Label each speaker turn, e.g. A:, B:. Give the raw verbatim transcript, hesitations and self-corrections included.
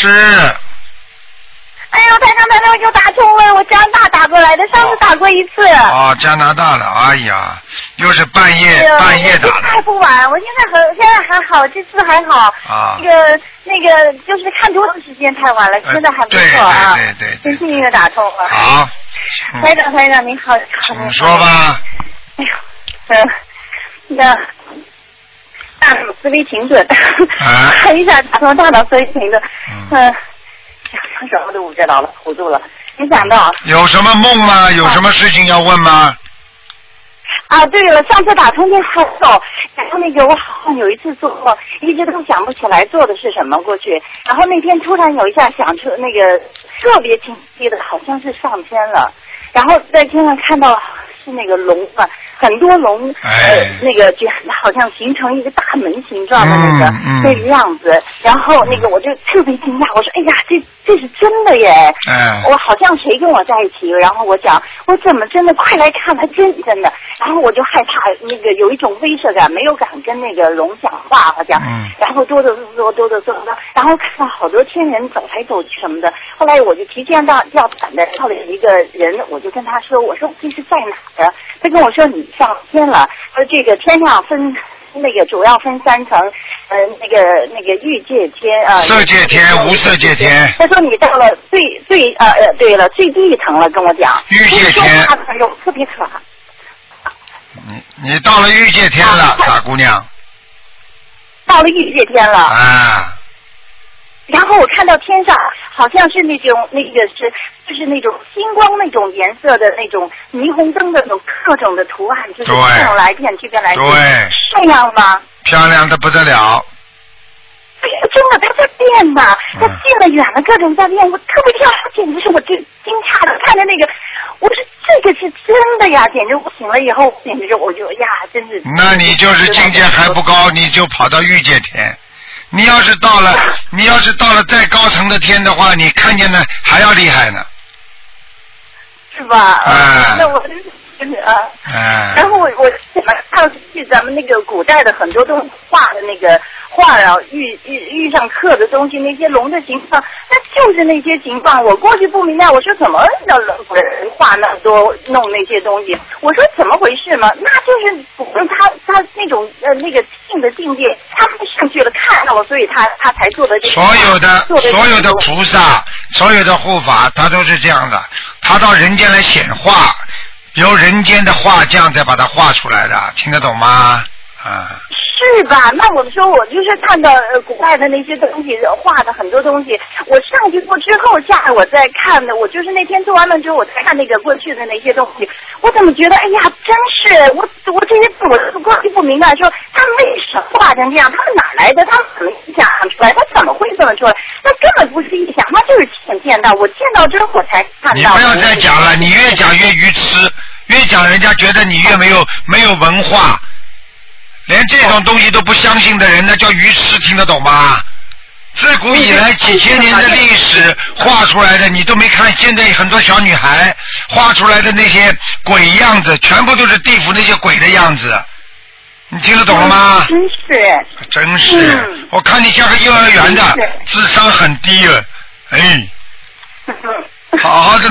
A: 是。
B: 哎呦，台长台长又打通了，我加拿大打过来的，上次打过一次。
A: 哦，加拿大的，哎呀，又是半夜、哎、半夜打的。
B: 还不晚，我现在很现在还好，这次还好。
A: 啊。
B: 那个那个就是看多的时间太晚了，现在还不错啊。
A: 对对对对。
B: 真幸运打通了。
A: 好。
B: 嗯、台长台长您好。
A: 请说吧。
B: 哎呦，嗯，那。大脑思维停顿，啊、看一下打通大脑思维停顿，嗯。呃想什么都不知道了，糊涂了。没想到
A: 有什么梦吗？有什么事情要问吗？
B: 啊，对了，上次打通电话后，然后那个我好像有一次做梦，一直都想不起来做的是什么过去。然后那天突然有一下想出那个特别清晰的，好像是上天了，然后在天上看到是那个龙嘛，很多龙，
A: 哎、
B: 呃，那个就好像形成一个大门形状的那个、嗯嗯、那个样子。然后那个我就特别惊讶，我说：“哎呀，这这是真的耶！”
A: 哎、
B: 我好像谁跟我在一起，然后我讲，我怎么真的？快来看，还真真的。然后我就害怕，那个有一种威慑感，没有敢跟那个龙讲话，好像。
A: 嗯。
B: 然后哆哆嗦嗦，哆哆嗦嗦，然后看到好多天人走来走去什么的。后来我就提前到吊胆的叫了一个人，我就跟他说：“我说这是在哪的？”他跟我说：“你上天了。”说这个天上分。那个主要分三层，呃，那个那个欲界天啊，
A: 色界天、无色界天。
B: 他说你到了最最呃呃，对了，最低一层了，跟我讲。
A: 欲界天。
B: 特别可怕。
A: 你你到了欲界天了，傻姑娘。
B: 到了欲界天了。
A: 啊。
B: 然后我看到天上好像是那种那个是就是那种星光那种颜色的那种霓虹灯的那种各种的图案，就是变来变去变来变去，
A: 对，
B: 这样吗？
A: 漂亮的不得了。
B: 哎呀，真的，它在变呐，它近了远了，各种在变，我特别漂亮，简直是我最惊诧的，看着那个，我说这个是真的呀，简直我醒了以后，简直我就呀，真是。
A: 那你就是境界还不高，你就跑到欲界天。你要是到了，你要是到了再高层的天的话，你看见的还要厉害呢，
B: 是吧？啊，那我真是真的啊。
A: 啊。
B: 然后我我怎么看去咱们那个古代的很多东西画的那个画啊，遇遇遇上刻的东西，那些龙的形状，那就是那些形状。我过去不明白，我说怎么让人画那么多弄那些东西？我说怎么回事嘛？那就是古人他他那种呃那个性的境界，他们上去了看到了，所以他他才做的这个。
A: 所有的所有的菩萨，所有的护法，他都是这样的，他到人间来显化，由人间的画匠再把它画出来的，听得懂吗？啊。
B: 是吧？那我说我就是看到呃古代的那些东西画的很多东西，我上去过之后，下来我再看的，我就是那天做完了之后，我再看那个过去的那些东西，我怎么觉得哎呀，真是我我这些字我过去不明白，说他们为什么画成这样，他们哪来的？他们怎么想出来？他怎么会这么出来？那根本不是一想，他就是亲见到，我见到之后我才看到。
A: 你不要再讲了，你越讲越愚痴，越讲人家觉得你越没有没有文化。连这种东西都不相信的人，那叫愚痴，听得懂吗？自古以来几千年的历史画出来的，你都没看。现在很多小女孩画出来的那些鬼样子，全部都是地府那些鬼的样子，你听得懂了吗？
B: 真是，
A: 真是，嗯、我看你像个幼儿园的，智商很低了，哎，好好的